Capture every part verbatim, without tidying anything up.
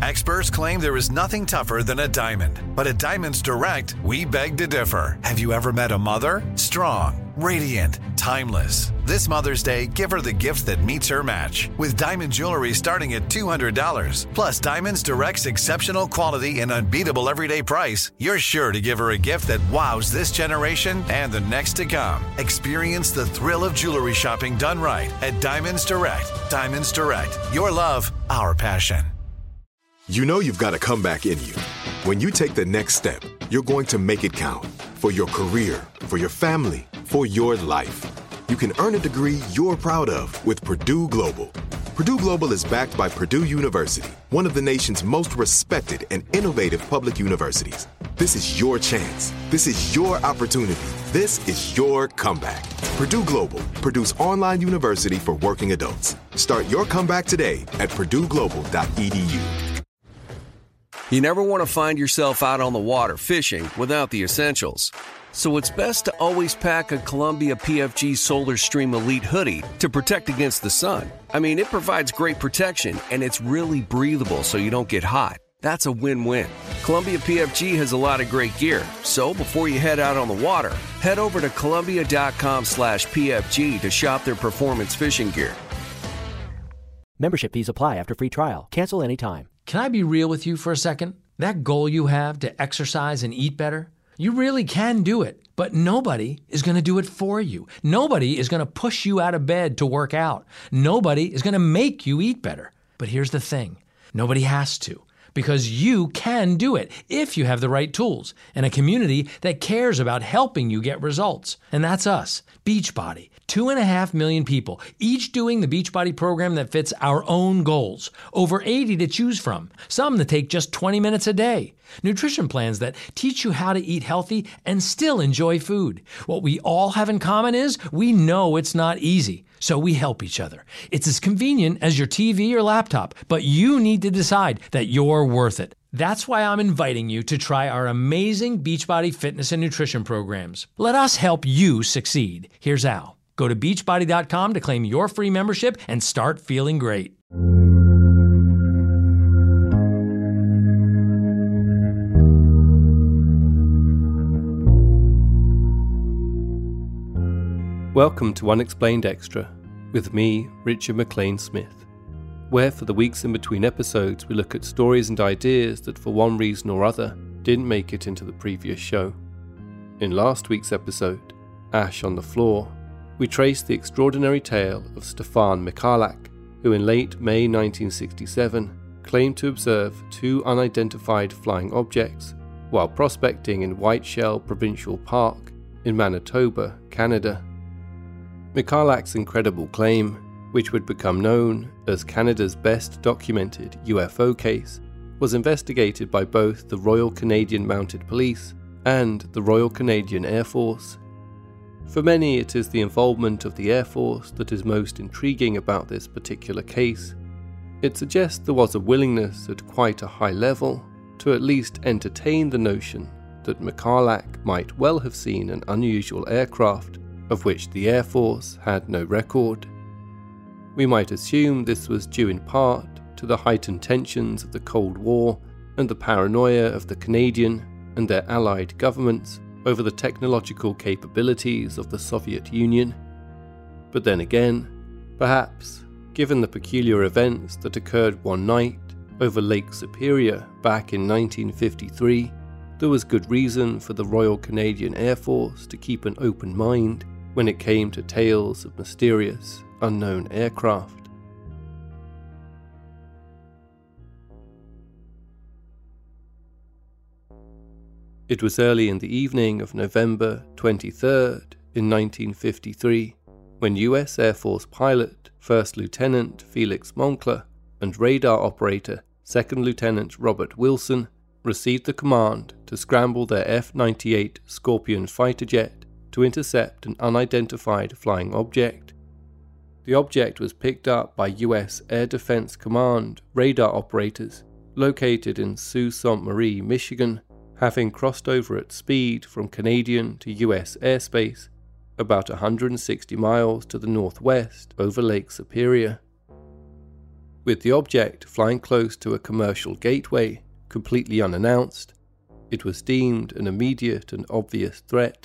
Experts claim there is nothing tougher than a diamond. But at Diamonds Direct, we beg to differ. Have you ever met a mother? Strong, radiant, timeless. This Mother's Day, give her the gift that meets her match. With diamond jewelry starting at two hundred dollars. Plus Diamonds Direct's exceptional quality and unbeatable everyday price, you're sure to give her a gift that wows this generation and the next to come. Experience the thrill of jewelry shopping done right at Diamonds Direct. Diamonds Direct. Your love, our passion. You know you've got a comeback in you. When you take the next step, you're going to make it count. For your career, for your family, for your life. You can earn a degree you're proud of with Purdue Global. Purdue Global is backed by Purdue University, one of the nation's most respected and innovative public universities. This is your chance. This is your opportunity. This is your comeback. Purdue Global, Purdue's online university for working adults. Start your comeback today at purdue global dot e d u. You never want to find yourself out on the water fishing without the essentials. So it's best to always pack a Columbia P F G Solar Stream Elite hoodie to protect against the sun. I mean, it provides great protection and it's really breathable so you don't get hot. That's a win-win. Columbia P F G has a lot of great gear. So before you head out on the water, head over to Columbia.com slash PFG to shop their performance fishing gear. Membership fees apply after free trial. Cancel anytime. Can I be real with you for a second? That goal you have to exercise and eat better, you really can do it, but nobody is going to do it for you. Nobody is going to push you out of bed to work out. Nobody is going to make you eat better. But here's the thing. Nobody has to, because you can do it if you have the right tools and a community that cares about helping you get results. And that's us, Beachbody. Two and a half million people, each doing the Beachbody program that fits our own goals. Over eighty to choose from, some that take just twenty minutes a day. Nutrition plans that teach you how to eat healthy and still enjoy food. What we all have in common is we know it's not easy, so we help each other. It's as convenient as your T V or laptop, but you need to decide that you're worth it. That's why I'm inviting you to try our amazing Beachbody fitness and nutrition programs. Let us help you succeed. Here's how. Go to beachbody dot com to claim your free membership and start feeling great. Welcome to Unexplained Extra, with me, Richard McLean Smith, where for the weeks in between episodes we look at stories and ideas that for one reason or other didn't make it into the previous show. In last week's episode, Ash on the Floor, we traced the extraordinary tale of Stefan Michalak, who in late May nineteen sixty-seven claimed to observe two unidentified flying objects while prospecting in Whiteshell Provincial Park in Manitoba, Canada. Michalak's incredible claim, which would become known as Canada's best documented U F O case, was investigated by both the Royal Canadian Mounted Police and the Royal Canadian Air Force. For many, it is the involvement of the Air Force that is most intriguing about this particular case. It suggests there was a willingness at quite a high level to at least entertain the notion that Michalak might well have seen an unusual aircraft of which the Air Force had no record. We might assume this was due in part to the heightened tensions of the Cold War and the paranoia of the Canadian and their allied governments over the technological capabilities of the Soviet Union. But then again, perhaps, given the peculiar events that occurred one night over Lake Superior back in nineteen fifty-three, there was good reason for the Royal Canadian Air Force to keep an open mind when it came to tales of mysterious, unknown aircraft. It was early in the evening of November twenty-third in nineteen fifty-three when U S Air Force pilot First Lieutenant Felix Moncler and radar operator Second Lieutenant Robert Wilson received the command to scramble their F ninety-eight Scorpion fighter jet to intercept an unidentified flying object. The object was picked up by U S Air Defense Command radar operators located in Sault Ste. Marie, Michigan, having crossed over at speed from Canadian to U S airspace about one hundred sixty miles to the northwest over Lake Superior. With the object flying close to a commercial gateway, completely unannounced, it was deemed an immediate and obvious threat.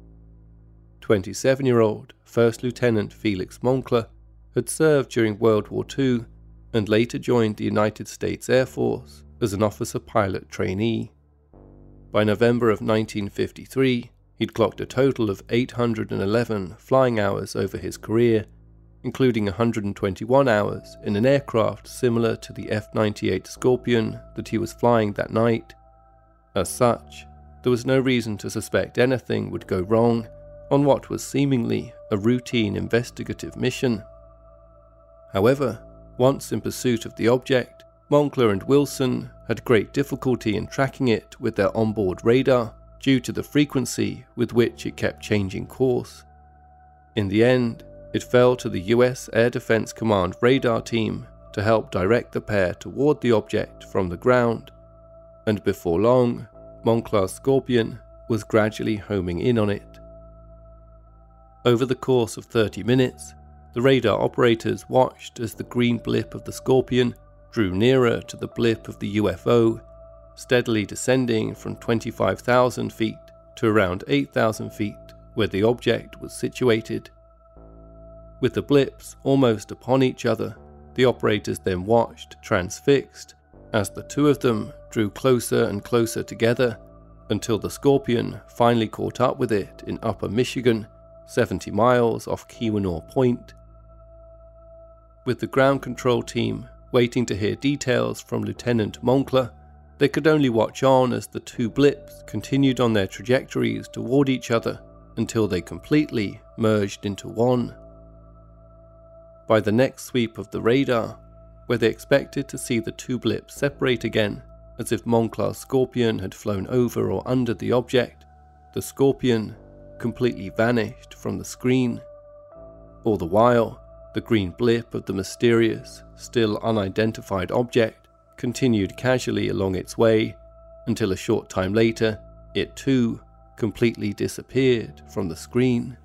twenty-seven-year-old First Lieutenant Felix Moncler had served during World War Two and later joined the United States Air Force as an officer pilot trainee. By November of nineteen fifty-three, he'd clocked a total of eight hundred eleven flying hours over his career, including one hundred twenty-one hours in an aircraft similar to the F ninety-eight Scorpion that he was flying that night. As such, there was no reason to suspect anything would go wrong on what was seemingly a routine investigative mission. However, once in pursuit of the object, Moncler and Wilson had great difficulty in tracking it with their onboard radar due to the frequency with which it kept changing course. In the end, it fell to the U S Air Defense Command radar team to help direct the pair toward the object from the ground, and before long, Moncler's Scorpion was gradually homing in on it. Over the course of thirty minutes, the radar operators watched as the green blip of the Scorpion drew nearer to the blip of the U F O, steadily descending from twenty-five thousand feet to around eight thousand feet where the object was situated. With the blips almost upon each other, the operators then watched, transfixed, as the two of them drew closer and closer together until the Scorpion finally caught up with it in Upper Michigan, seventy miles off Keweenaw Point. With the ground control team waiting to hear details from Lieutenant Moncler, they could only watch on as the two blips continued on their trajectories toward each other until they completely merged into one. By the next sweep of the radar, where they expected to see the two blips separate again, as if Moncler's Scorpion had flown over or under the object, the Scorpion completely vanished from the screen. All the while, the green blip of the mysterious, still unidentified object continued casually along its way until a short time later, it too completely disappeared from the screen.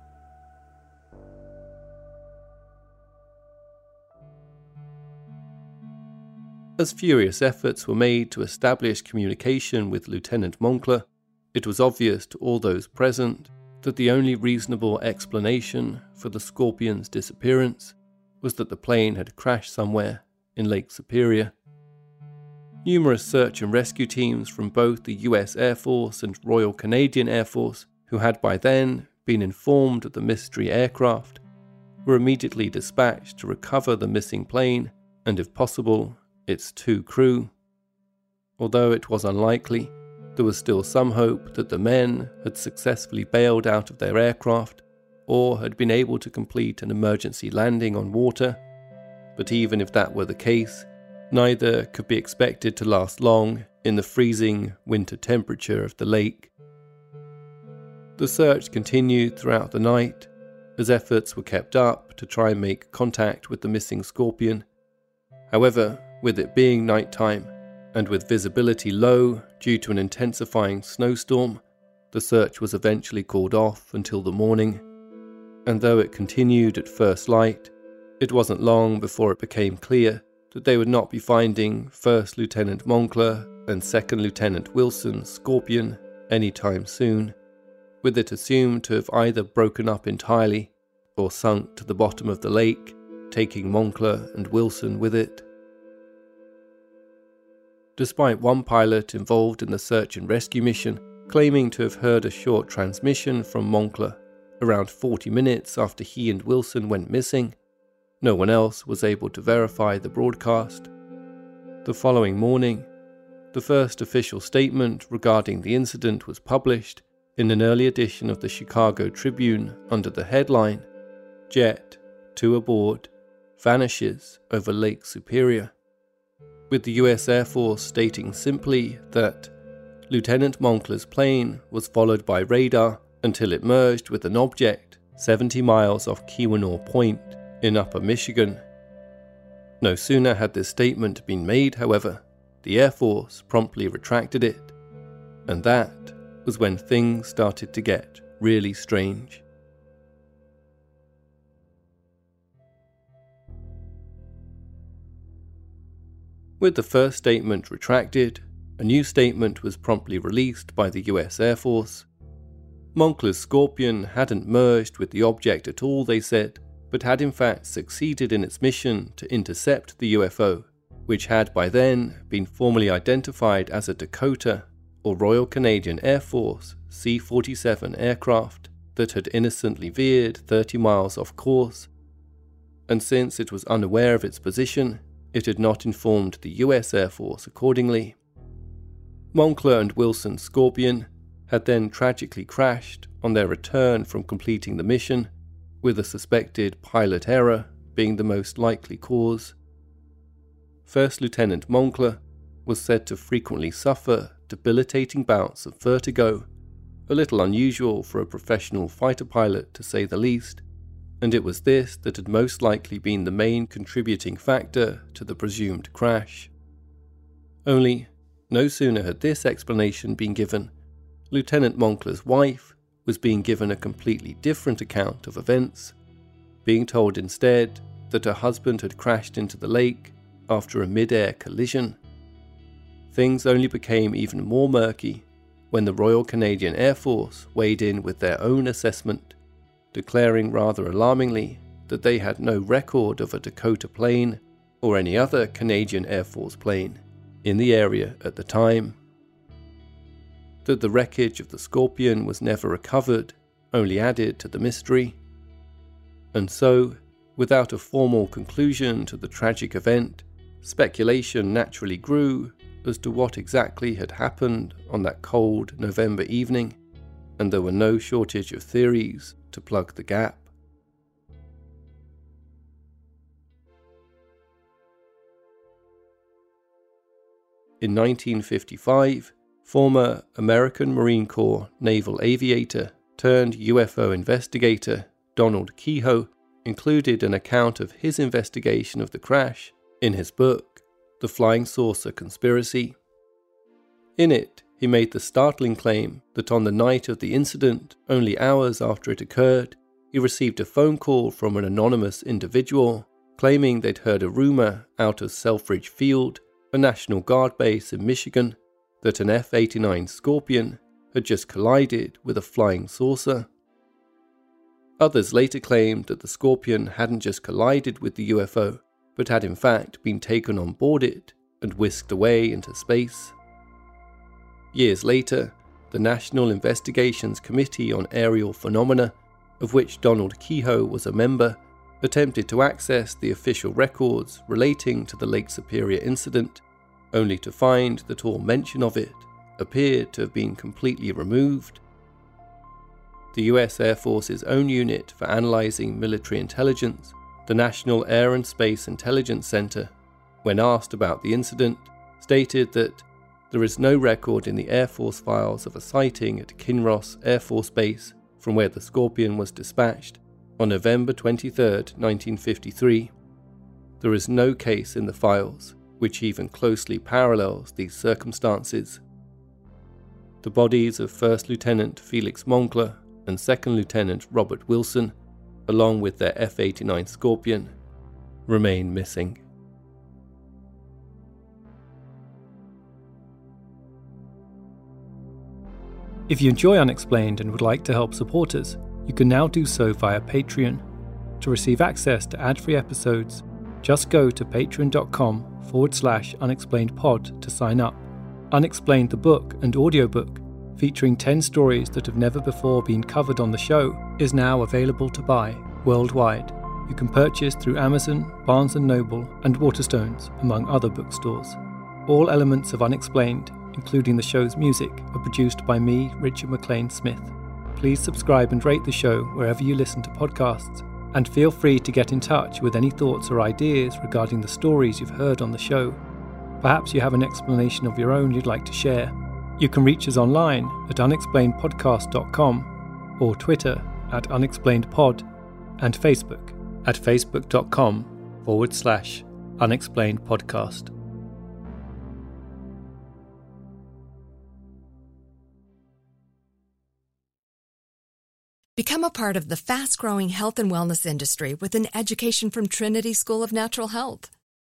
As furious efforts were made to establish communication with Lieutenant Moncler, it was obvious to all those present that the only reasonable explanation for the Scorpion's disappearance was that the plane had crashed somewhere in Lake Superior. Numerous search and rescue teams from both the U S Air Force and Royal Canadian Air Force, who had by then been informed of the mystery aircraft, were immediately dispatched to recover the missing plane and, if possible, its two crew. Although it was unlikely, there was still some hope that the men had successfully bailed out of their aircraft or had been able to complete an emergency landing on water. But even if that were the case, neither could be expected to last long in the freezing winter temperature of the lake. The search continued throughout the night as efforts were kept up to try and make contact with the missing Scorpion. However, with it being nighttime, and with visibility low due to an intensifying snowstorm, the search was eventually called off until the morning. And though it continued at first light, it wasn't long before it became clear that they would not be finding First Lieutenant Moncler and Second Lieutenant Wilson's Scorpion anytime soon, with it assumed to have either broken up entirely or sunk to the bottom of the lake, taking Moncler and Wilson with it. Despite one pilot involved in the search and rescue mission claiming to have heard a short transmission from Moncler around forty minutes after he and Wilson went missing, no one else was able to verify the broadcast. The following morning, the first official statement regarding the incident was published in an early edition of the Chicago Tribune under the headline, "Jet, two aboard, vanishes over Lake Superior," with the U S Air Force stating simply that Lieutenant Moncler's plane was followed by radar until it merged with an object seventy miles off Keweenaw Point in Upper Michigan. No sooner had this statement been made, however, the Air Force promptly retracted it, and that was when things started to get really strange. With the first statement retracted, a new statement was promptly released by the U S Air Force. Moncla's Scorpion hadn't merged with the object at all, they said, but had in fact succeeded in its mission to intercept the U F O, which had by then been formally identified as a Dakota, or Royal Canadian Air Force C forty-seven aircraft that had innocently veered thirty miles off course. And since it was unaware of its position, it had not informed the U S Air Force accordingly. Moncla and Wilson's Scorpion had then tragically crashed on their return from completing the mission, with a suspected pilot error being the most likely cause. First Lieutenant Moncla was said to frequently suffer debilitating bouts of vertigo, a little unusual for a professional fighter pilot to say the least, and it was this that had most likely been the main contributing factor to the presumed crash. Only, no sooner had this explanation been given, Lieutenant Moncla's wife was being given a completely different account of events, being told instead that her husband had crashed into the lake after a mid-air collision. Things only became even more murky when the Royal Canadian Air Force weighed in with their own assessment, declaring rather alarmingly that they had no record of a Dakota plane or any other Canadian Air Force plane in the area at the time. That the wreckage of the Scorpion was never recovered only added to the mystery. And so, without a formal conclusion to the tragic event, speculation naturally grew as to what exactly had happened on that cold November evening, and there were no shortage of theories to plug the gap. In nineteen fifty-five, former American Marine Corps naval aviator turned U F O investigator Donald Keyhoe included an account of his investigation of the crash in his book, The Flying Saucer Conspiracy. In it, he made the startling claim that on the night of the incident, only hours after it occurred, he received a phone call from an anonymous individual claiming they'd heard a rumor out of Selfridge Field, a National Guard base in Michigan, that an F eighty-nine Scorpion had just collided with a flying saucer. Others later claimed that the Scorpion hadn't just collided with the U F O, but had in fact been taken on board it and whisked away into space. Years later, the National Investigations Committee on Aerial Phenomena, of which Donald Keyhoe was a member, attempted to access the official records relating to the Lake Superior incident, only to find that all mention of it appeared to have been completely removed. The U S Air Force's own unit for analysing military intelligence, the National Air and Space Intelligence Center, when asked about the incident, stated that there is no record in the Air Force files of a sighting at Kinross Air Force Base from where the Scorpion was dispatched on November twenty-third, nineteen fifty-three. There is no case in the files which even closely parallels these circumstances. The bodies of First Lieutenant Felix Moncla and Second Lieutenant Robert Wilson, along with their F eighty-nine Scorpion, remain missing. If you enjoy Unexplained and would like to help support us, you can now do so via Patreon. To receive access to ad-free episodes, just go to patreon.com forward slash unexplained pod to sign up. Unexplained the book and audiobook, featuring ten stories that have never before been covered on the show, is now available to buy worldwide. You can purchase through Amazon, Barnes and Noble, and Waterstones, among other bookstores. All elements of Unexplained, including the show's music, are produced by me, Richard McLean Smith. Please subscribe and rate the show wherever you listen to podcasts, and feel free to get in touch with any thoughts or ideas regarding the stories you've heard on the show. Perhaps you have an explanation of your own you'd like to share. You can reach us online at unexplained podcast dot com, or Twitter at unexplainedpod, and Facebook at facebook.com forward slash unexplained podcast. Become a part of the fast-growing health and wellness industry with an education from Trinity School of Natural Health.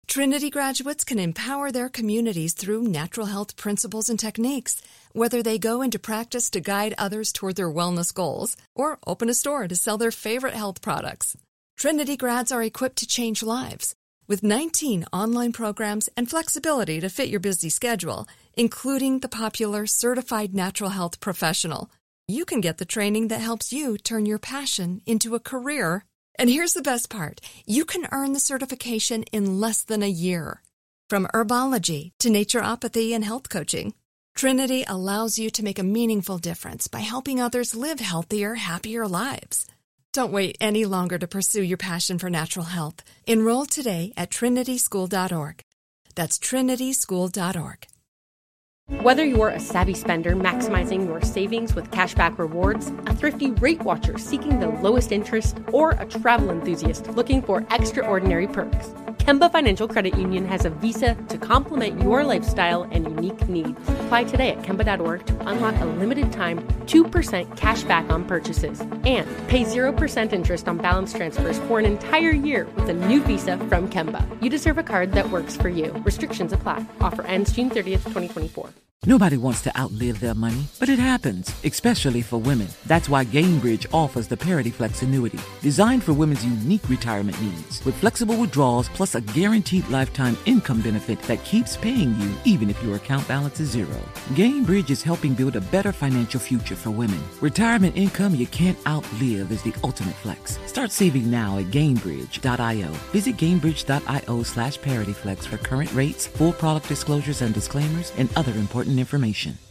Trinity graduates can empower their communities through natural health principles and techniques, whether they go into practice to guide others toward their wellness goals or open a store to sell their favorite health products. Trinity grads are equipped to change lives. With nineteen online programs and flexibility to fit your busy schedule, including the popular Certified Natural Health Professional, you can get the training that helps you turn your passion into a career. And here's the best part. You can earn the certification in less than a year. From herbology to naturopathy and health coaching, Trinity allows you to make a meaningful difference by helping others live healthier, happier lives. Don't wait any longer to pursue your passion for natural health. Enroll today at trinity school dot org. That's trinity school dot org. Whether you're a savvy spender maximizing your savings with cashback rewards, a thrifty rate watcher seeking the lowest interest, or a travel enthusiast looking for extraordinary perks, Kemba Financial Credit Union has a visa to complement your lifestyle and unique needs. Apply today at kemba dot org to unlock a limited time two percent cash back on purchases and pay zero percent interest on balance transfers for an entire year with a new visa from Kemba. You deserve a card that works for you. Restrictions apply. Offer ends June thirtieth, twenty twenty-four. Nobody wants to outlive their money, but it happens, especially for women. That's why Gainbridge offers the Parity Flex annuity, designed for women's unique retirement needs, with flexible withdrawals plus a guaranteed lifetime income benefit that keeps paying you even if your account balance is zero. Gainbridge is helping build a better financial future for women. Retirement income you can't outlive is the ultimate flex. Start saving now at Gainbridge dot io. Visit Gainbridge dot io slash ParityFlex for current rates, full product disclosures and disclaimers, and other important information.